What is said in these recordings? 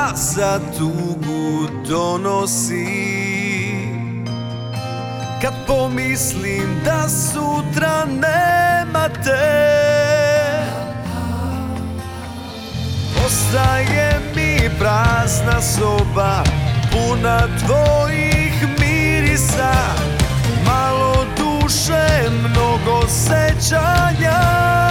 za tugu donosi. Kad pomislim da sutra nema te, ostaje mi prazna soba, puna tvojih mirisa. Malo duše, mnogo sećanja.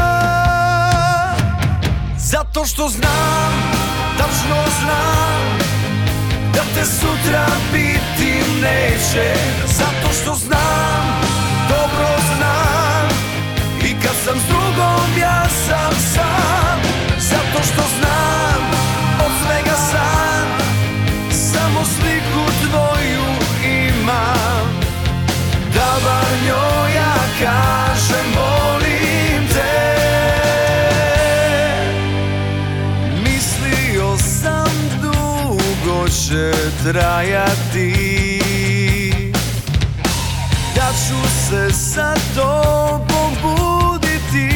Zato što znam, tačno znam, da te sutra biti neće. Zato što znam, dobro znam, i kad sam s drugom ja sam sam. Zato što znam, od svega sam, samo sliku tvoju imam. Da bar njoj ja kažem volim te. Mislio sam dugo će trajati, da ću se sa tobom buditi.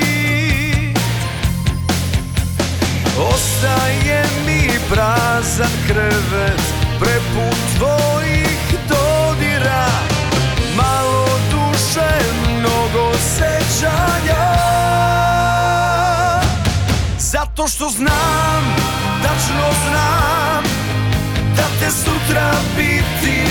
Ostaje mi prazan krevet, prepun tvojih dodira. Malo duše, mnogo sećanja. Zato što znam, tačno znam, da te sutra biti